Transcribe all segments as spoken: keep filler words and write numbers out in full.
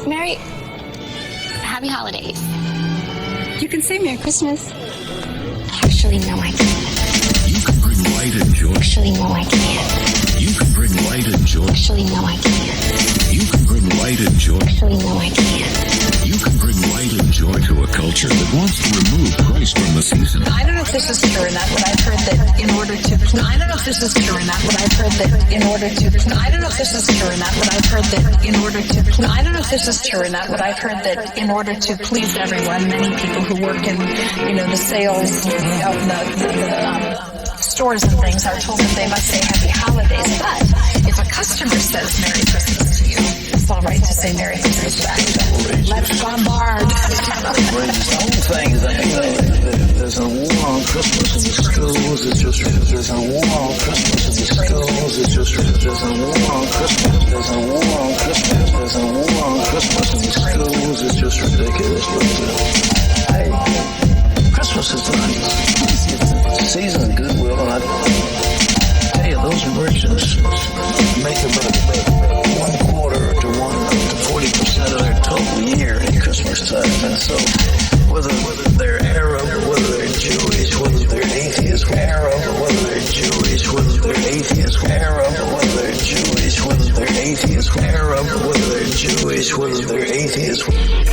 Merry, happy holidays. You can say Merry Christmas. Actually, no, I can't. You can bring light and joy. Actually, no, I can't. You can bring light and joy. Actually, no, I can't. You can bring light and joy. Actually, no, I can't. You can bring light and joy to a culture that wants to remove Christ from the season. I don't know if this is true or not, but I've heard that in order to please, I don't know if this is true or not, but I've heard that in order to please, I don't know if this is true or not, but I've heard that in order to please, I don't know if this is true or not, but I've heard that in order to please everyone, many people who work in, you know, the sales of the, the, the um, stores and things are told that they must say Happy Holidays. But if a customer says Merry Christmas to you, it's all right to say Merry Christmas back. Let's bombard. The whole thing is that, you know, there's a war on Christmas in the schools. It's just there's a war on Christmas in the schools. It's just there's a war on Christmas. There's a war on Christmas. There's a war on Christmas in the schools. It's just ridiculous. But uh, hey, Christmas is nice. It's a season of goodwill, and I tell you, those merchants make about one quarter to one to forty percent of their total year at Christmas time. And so, whether they're Arab, whether they're Jewish, whether they're atheist, Arab, whether they're Jewish, whether they're atheist, Arab, whether they're Jewish, whether they're atheist, Arab, whether they're Jewish, whether they're atheist.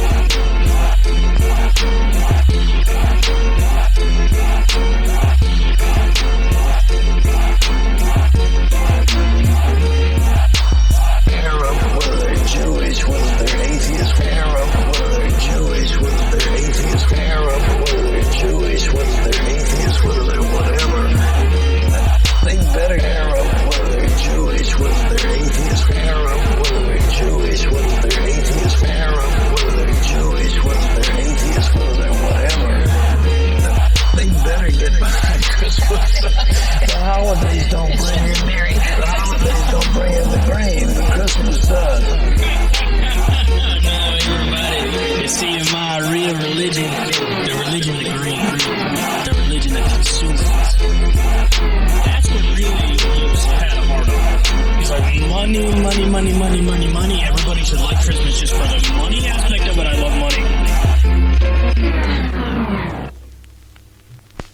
The holidays don't bring in Mary. The holidays don't bring in the grain. The Christmas does. No, everybody is seeing my real religion, the religion of green, the religion of consumers. That's what really Lewis had a heart on. He's like, money, money, money, money, money, money. Everybody should like Christmas just for the money aspect of it. I love money.